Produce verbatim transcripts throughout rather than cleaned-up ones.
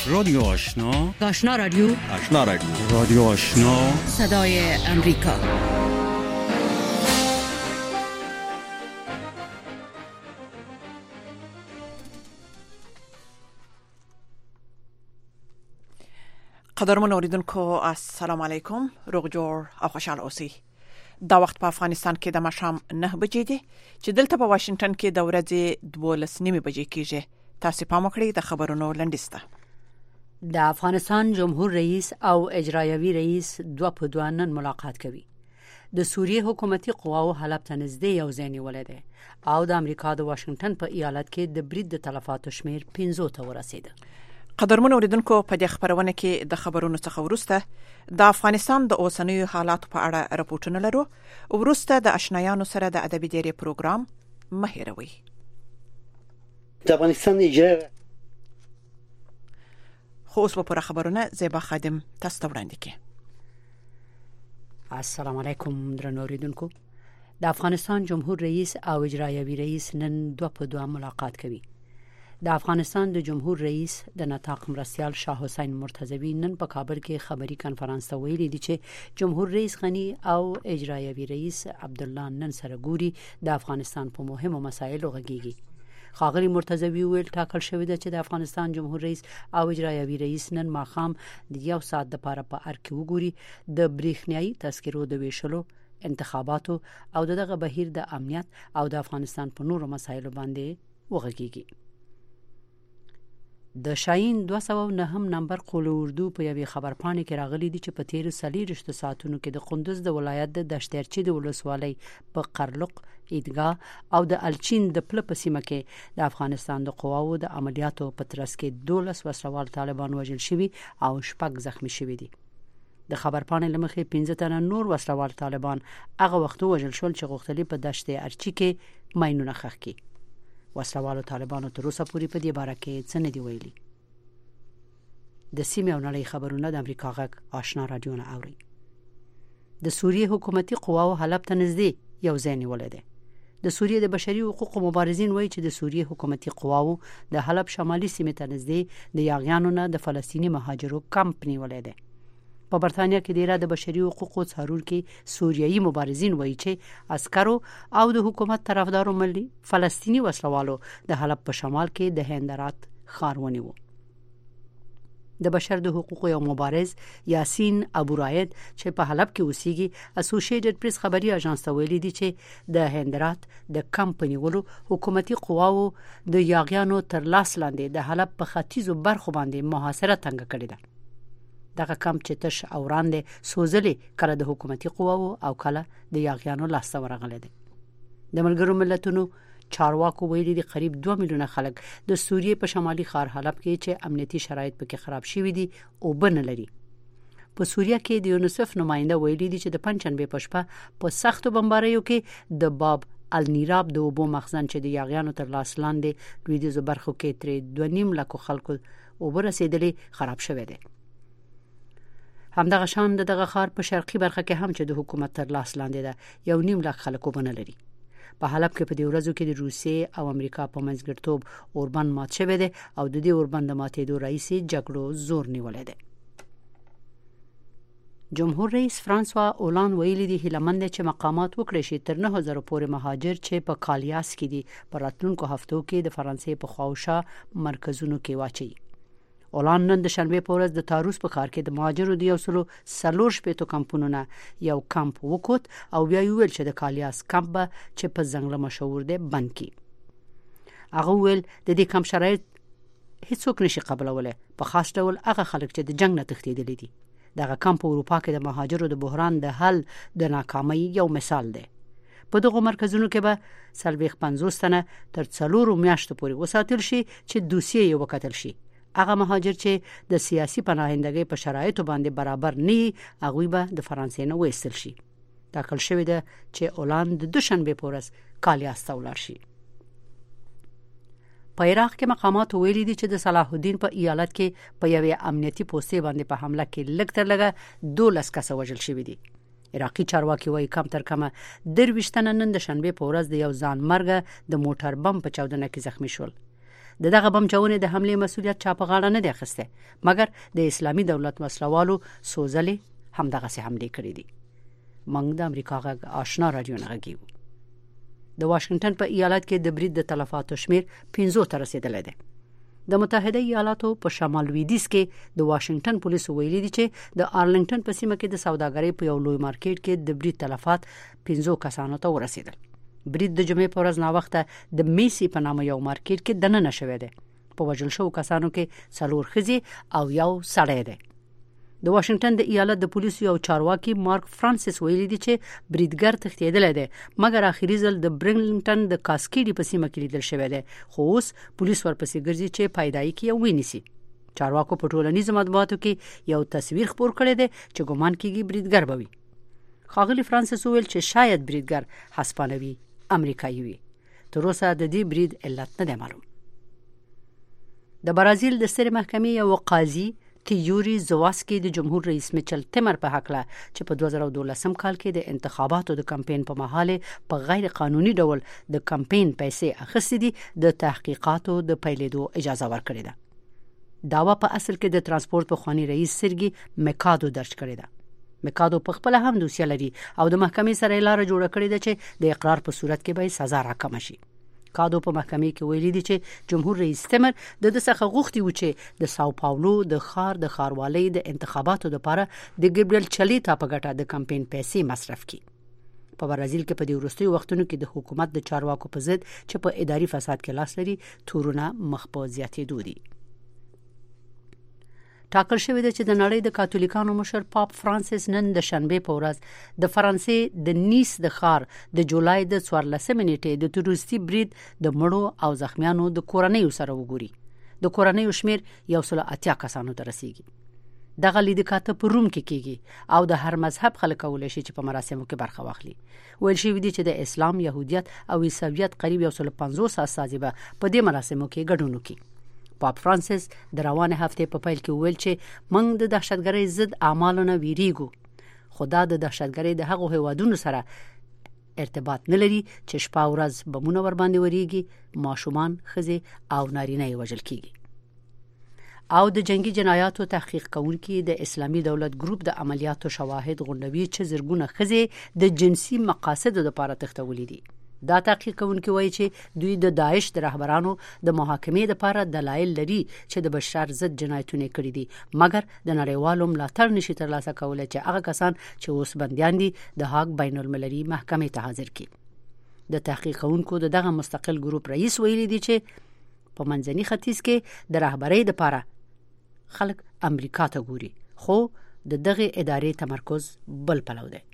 رادیو آشنا آشنا رادیو آشنا رادیو رادیو آشنا صدای امریکا. قدرمن اوریدونکو السلام علیکم، روغ جوړ او خوشاله اوسئ. دا وخت په افغانستان کې د ماښام نه بجې دي چې دلته په واشنگټن کې د ورځې دولس نیمې بجې کېږي. تاسو پام وکړئ د خبرونو لنډیسته. د افغانستان جمهور رئیس او اجرایوي رئیس دوه په دوه نن ملاقات کوي. د سوریه حکومتي قواو حلب ته نږدې یو ځای نیولې ده او د امریکا د واشنگټن په ایالت کې د برید د تلفاتو شمیر پنځو ته ورسېده. قدرمن اوریدونکو، په دې خبرونه کې د خبرونو څخه وروسته د افغانستان د اوسنیو حالاتو په اړه راپورټونه لرو. وروسته د آشنایانو سره د ادبي ډیری پروګرام مهیروي. د افغانستان اجرا خو اوس په خبرونه زیبا خادم تاسو ته وړاندې کړي. السلام علیکم درنو اوریدونکو. د افغانستان جمهور رئیس او اجرایوي رئیس نن دوه په دوه ملاقات کوي. د افغانستان د جمهور رئیس د نطاق مرستیال شاه حسین مرتضوی نن په کابل کې خبري کانفرنس ته ویلي دي چې جمهور رئیس غنی او اجرایوي رئیس عبدالله نن سره ګوري د افغانستان په مهمو مسایلو غږیږي. ښاغلي مرتضوی ویل ټاکل شوی دی چې د افغانستان جمهور رئیس او اجرایوي رئیس نن ماښام د یو ساعت لپاره په ار کې وګوري د بریښنایي تذکرو د ویشلو، انتخاباتو او دغه بهیر د امنیت او د افغانستان په نورو مسایلو باندې وغږیږي. د شاهین دوه سوه و نهم نمبر قول اردو په یوې خبرپاڼې کې راغلي دي چې په تیر څلوېښت ساعتونو کې د قندوز د ولایت د دشترچي د ولسوالۍ په قرلق، عیدګاه او د الچین د پله په سیمه کې د افغانستان د قواوو د عملیاتو په ترڅ کې دولس وسلوال طالبان وژل شوي او شپږ زخمی شوي دي. د خبرپاڼې له مخې پنځه تنه نور وسلوال طالبان هغه وخت وژل شول چې غوښتل په دشت ارچي کې ماینونه ښخ کړي. وسلوالو طالبانو تر اوسه پورې په دې باره کې څه نه دی ویلي. د سیمې او نړۍ خبرونه د امریکا غږ آشنا رادیو نه اوري. د سوریه حکومتي قواو حلب ته نږدې یو ځای نیولې ده. د سوریه د بشري حقوقو مبارزین وایي چې د سوریه حکومتي قواو د حلب شمالي سیمې ته نږدې د یاغیانو نه د فلسطینی مهاجرو کمپ نیولې ده. په برتانیا کې ډیره د بشري حقوقو څارونکو سوریایي مبارزین وایي چې عسکرو او د حکومت طرفدارو ملي فلسطینی وسلوالو د حلب په شمال کې د هندرات ښار ونیو. د بشر د حقوقو یو مبارز یاسین ابو راید چې په حلب کې اوسېږي اسوسییټډ پریس خبري اژانس ته ویلي دي چې د هندرات د کمپنی ولو حکومتي قواو د یاغیانو تر لاس لاندې د حلب په ختیځو برخو باندې محاصره تنګ کړې ده. دغه کمپ چې تش او وړاندې سوزلې کله د حکومتي قواو او کله د یاغیانو لاسته ورغلې ده. د ملګرو ملتونو چارواکو ویلي دي قریب دوه میلیونه خلک د سوریې په شمالي ښار حلب کې چې امنیتي شرایط پکې خراب شوي دي او بن لري. په سوریه کې د یونیسف نماینده ویلي دي چې د پنځشنبه په شپه په سختو بمباریو کې د باب النیراب د اوبو مخزن چې د یاغیانو تر لاس لاندې لویدیځو برخو کې تر دوه نیم لکو خلکو اوبه رسیدلې خراب شوی دی. همدغه شان دغه ښار په شرقي برخه کې هم چې د حکومت تر لاس لاندې ده یو نیم لک خلک وبنه لري. په حلب کې په دې ورځو کې د روسیې او امریکا په منځګړیتوب اوربند مات شوی دی او د دې اوربند ماتېدو رئیس جګړو زور نیولې ده. جمهور رئیس فرانسوا اولان ویلي دی هیلمند چې مقامات وکړي شي تر نه هزار پورې مهاجر چې په کالیاس کې دي په راتلونکو هفتو کې د فرانسې په خواوشا مرکزونو کې واچي. اولان نن د شنبه په ورځ د تاروس په ښار کې د مهاجرو د یو سلو څلور شپېتو کمپونو نه یو کمپ وکوت او بیا ویل چې د کالیاس کمپ به چې په ځنګله مشهور دی بند کی. هغه ویل د دې کمپ شرایط هیڅوک نشي قبلوله، په خاص ډول هغه خلک چې د جنگ نه تښتېدلي دي. دغه کمپ په اروپا کې د مهاجرو د بحران د حل د ناکامۍ یو مثال دی. په دغه مرکزونو کې به څلوېښت پنځوس تنه تر څلورو میاشتو پورې وساتل شي چې دوسیې یې وکتل شي. هغه مهاجر چې د سیاسي پناهندګۍ په شرایطو باندې برابر نه هغوی به د فرانسې نه وایستل شي. ټاکل شوی ده چې اولان د دوشنبه په ورځ کالیاس ته ولاړ شي. په عراق کې مقامات ویلي دي چې د صلاح الدین په ایالت کې په یوې امنیتي پوستې باندې په حمله کې لږ تر لږه دولس کسه وژل شوي دي. عراقي چارواکي وایي کم تر کمه درویشت تنه نن د شنبه په ورځ د یو ځان مرګ د موټر بم په چاودنه کې زخمی شول. د دغه بم چاونې د حمله مسؤلیت چا په غاړه نه دی اخیسته، مګر د اسلامي دولت وسلوالو سوزلې هم دغه سي حمله کړې دي. موږ د امریکا غږ آشنا رادیو نه غږیو. د واشنگټن په ایالت کې د برید د تلفاتو شمیر پنځو ته رسیدلی دی. د متحده ایالاتو په شمال لویدیځ کې د واشنگټن پولیسو ویلي دي چې د آرلنګټن په سیمه کې د سوداګرۍ په یو لوی مارکیټ کې د برید تلفات پنځو کسانو ته ورسیدل. برید د جمعې په ورځ ناوخته د میسی په نامه یو مارکیټ کې دننه شوی دی. په وژل شوو کسانو کې څلور ښځې او یو سړی دی. د واشنگټن د ایالت د پولیسو یو چارواکي مارک فرانسیس ویلي دی چې بریدګر تښتېدلی دی، مګر اخیری ځل د برینګټن د کاسکیډي په سیمه کې لیدل شوی دی، خو اوس پولیس ورپسې ګرځي چې پیدایي کې یو ونیسي. چارواکو په ټولنیزو مطبوعاتو کې یو تصویر خپور کړی دی چې ګمان کیږي بریدګر به وي. ښاغلي فرانسیس ویل چې شاید بریدګر هسپانوي امریکایي وي. تر اوسه د دې برید علت نه دی معلوم. د برازیل د سترې محکمې یو قاضي تیوري زواسکی د جمهور رئیس میچل تیمر په حق له چې په دوه زره دولسم کال کې د انتخاباتو د کمپاین په مهال په غیر قانوني ډول د کمپاین پیسې اخیستې دي د تحقیقاتو د پیلېدو اجازه ورکړې ده. داوا په اصل کې د ترانسپورت په خواني رئیس سرګي میکادو درج کړی ده. میکادو په خپل هم دوسیه لري او د محکمې سره لاره جوړه کړې ده چې د اقرار په صورت کې به سزا راکمه شي. کادو په محکمې کې ویلي دي چې جمهور رئیس تیمر د د څخه غوښتي و چې د ساو پاولو د خار د خاروالۍ د انتخاباتو لپاره د ګبریل چلیتا په ګټه د کمپاین پیسې مصرف کړي. په برازیل کې په دې وروستیو وختونو کې د حکومت د چارواکو په ضد چې په اداري فساد کې لاس لري تورونه مخ په زیاتېدو دي. ټاکل شوی دی چې د نړۍ د کاتولیکانو مشر پاپ فرانسیس نن د شنبې په ورځ د فرانسې د نیس د ښار د جولای د څوارلسمې نیټې د تروریستي برید د مړو او زخمیانو د کورنیو سره وګوري. د کورنیو شمیر یو سل اتیا کسانو ته رسیږي. دغه لیدکاته په روم کې کیږي او د هر مذهب خلک کولای شي چې په مراسمو کې برخه واخلي. ویل شوی دی چې د اسلام، يهودیت او عیسویت قریب یو سل پنځوس اساسي به په دې مراسمو کې ګډون وکړي. پاپ فرانسیس د روانه هفته په پیل کې ویل چې موږ د دهشتګرۍ ضد اعمالو نه ویریږو، خو دا د دهشتګرۍ د هغو هیوادونو سره ارتباط نه لري چې شپه ورځ بمونه ور باندې وریږي، ماشومان، ښځې او نارینه یې وژل کیږي. او د جنگي جنایاتو تحقیق کوونکي د اسلامي دولت ګروپ د عملیاتو شواهد غونډوي چې زرګونه ښځې د جنسي مقاصدو لپاره تښتولې دي. دا تحقیق کوونکي وایي چې دوی د داعش د رهبرانو د محاکمې لپاره دلایل لري چې د بشر ضد جنایتونه کړي دي، مګر د نړیوالو ملاتړ نشي ترلاسه کولای چې هغه کسان چې اوس بنديان دي د هاګ بین المللي محکمې ته حاضر کړي. د تحقیق کوونکو د دغه مستقل ګروپ رئیس ویلي دی چې په منځني ختیځ کې د رهبرۍ لپاره خلک امریکا ته ګوري، خو د دغه ادارې تمرکز بل پلو دی.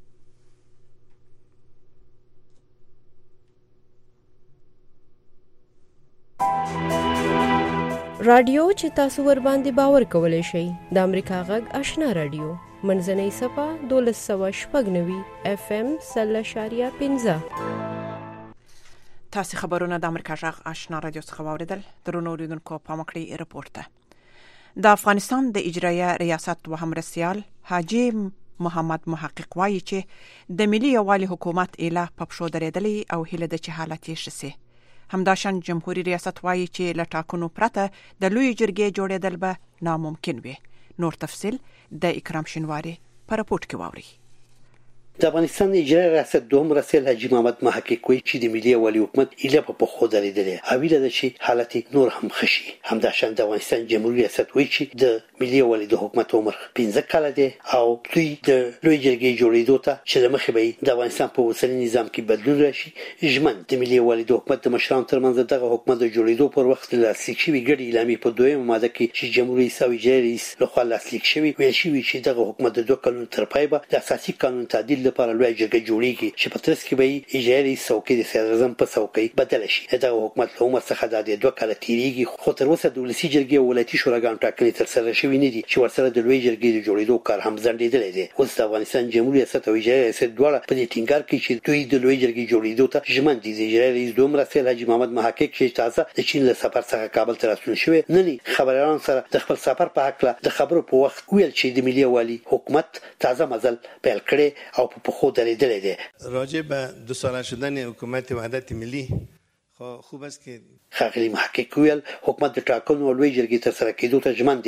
رادیو چې تاسو ور باندې باور کولای شئ د امریکا غږ آشنا رادیو منځنۍ صفه دولس سوه شپږ نوي اف ام سل اشاریه پنځه. تاسو خبرونه د امریکا غږ آشنا رادیو څخه واوریدل. درنو اوریدونکو پام وکړئ رپورټ ته. د افغانستان د اجرایه ریاست و همرسیال حاجی محمد محقق وایي چې د ملي یووالي حکومت اله په پښو درېدلې او هیله ده چې حالت یې ښه شي. همداشان جمهوریت ریاست وایي چې له ټاکنو پرته د لوی جرګې جوړېدل به ناممکن وي. نور تفصیل د اکرام شینواری په راپورټ کې واوري. د افغانستان اجرایه ریاست دوم رسول حاجی محمد محقق وایي چې د ملي یووالي حکومت اله په پښو درېدلې او ویل ده چې حالت نور هم ښه شي. همداشان د افغانستان جمهوریت ریاست وایي چې د ملي یووالي د حکومت عمر پنځه کاله دی او دوی د لوی جرګې جوړېدو ته چې د مخې به د افغانستان په اوسني نظام کې بدلون راشي ژمن. د ملي یووالي د حکومت د مشرانو ترمنځ دغه حکومت د جوړېدو پر وخت لاسلیک شوی ګډ اعلامیې په دویمه ماده کې چې جمهوریت رئیس او اجرایي رئیس لخوا لاسلیک شوی ویل شوی چې دغه حکومت د دوه کلونو تر پای به د اساسي قانون تعدیل لپاره لوی جرګه جوړیږي چې په ترڅ کې به اجرایي رئیس څوکۍ د صدر اعظم په څوکۍ بدل شي. دغه حکومت له عمر څخه د دوه کاله تیریږي، خو تر اوسه د ولسي جرګې او ولایتي شوراګانو ټاکنې ترسره شوې نه دي چې ورسره د لوی جرګې د جوړېدو کار هم ځنډېدلی دی. اوس د افغانستان جمهوریت ریاست او اجرایي ریاست دواړه په دې ټینګار کوي چې دوی د لوی جرګې جوړېدو ته ژمن دي. د اجرایي رئیس دوم رسول حاجي محمد محقق چې تازه د چین له سفر څخه کابل ته راستون شوی نن خبريالانو سره د خپل سفر په حق له د خبرو په وخت ویل چې د ملي یووالي حکومت تازه مزل پیل کړي او په پخو درېدلی دی. راجع به دو ساله شدن حکومت وحدت ملی خو خوب است که خاغلی محقق ویل حکومت د ټاکنو لوی جرګې تر سره کېدو ته ژمن